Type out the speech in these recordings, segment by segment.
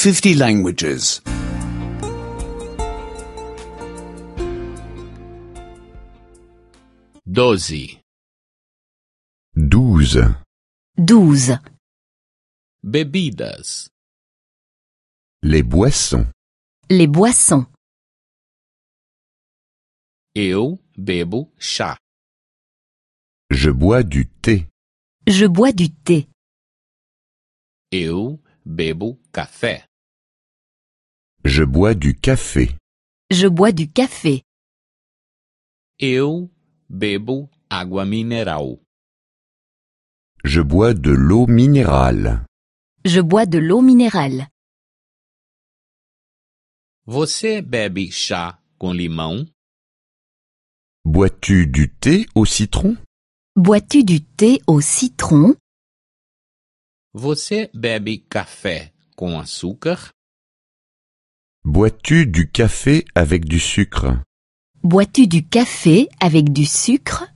50 languages. 12. 12. 12. Bebidas. Les boissons. Les boissons. Eu bebo chá. Je bois du thé. Je bois du thé. Eu bebo café. Je bois du café. Je bois du café. Eu bebo água mineral. Je bois de l'eau minérale. Je bois de l'eau minérale. Você bebe chá com limão? Bois-tu du thé au citron? Bois-tu du thé au citron? Você bebe café com açúcar? Bois-tu du café avec du sucre? Bois-tu du café avec du sucre?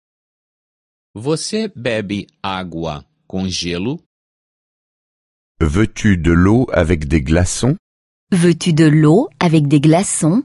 Você bebe água com gelo? Veux-tu de l'eau avec des glaçons? Veux-tu de l'eau avec des glaçons?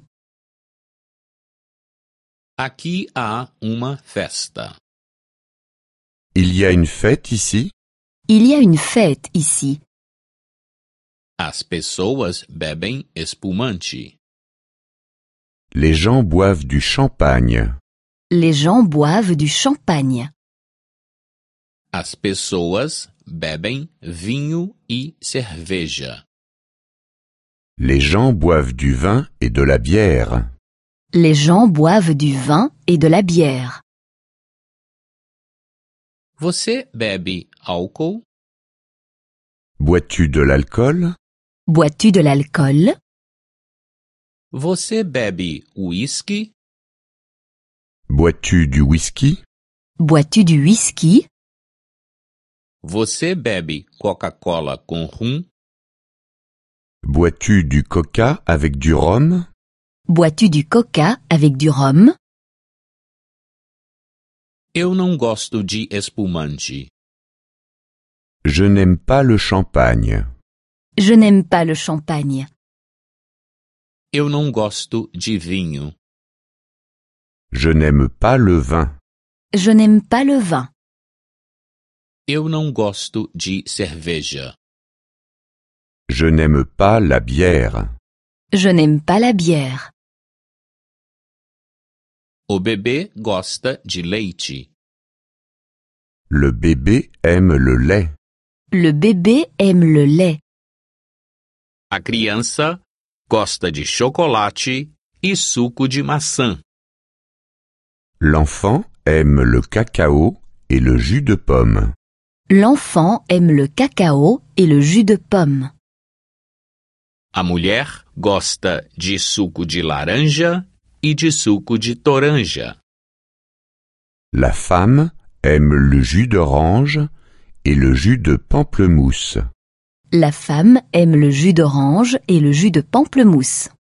Aqui há uma festa. Il y a une fête ici? Il y a une fête ici. As pessoas bebem espumante. Les gens boivent du champagne. Les gens boivent du champagne. As pessoas bebem vinho e cerveja. Les gens boivent du vin et de la bière. Les gens boivent du vin et de la bière. Você bebe álcool? Bois-tu de l'alcool? Bois-tu de l'alcool? Você bebe whisky? Bois-tu du whisky? Bois-tu du whisky? Você bebe Coca-Cola com rum? Bois-tu du coca avec du rhum? Bois-tu du coca avec du rhum? Eu não gosto de espumante. Je n'aime pas le champagne. Je n'aime pas le champagne. Eu não gosto de vinho. Je n'aime pas le vin. Je n'aime pas le vin. Eu não gosto de cerveja. Je n'aime pas la bière. Je n'aime pas la bière. O bebê gosta de leite. Le bébé aime le lait. Le bébé aime le lait. A criança gosta de chocolate e suco de maçã. L'enfant aime le cacao et le jus de pomme. L'enfant aime le cacao et le jus de pomme. A mulher gosta de suco de laranja e de suco de toranja. La femme aime le jus d'orange et le jus de pamplemousse. La femme aime le jus d'orange et le jus de pamplemousse.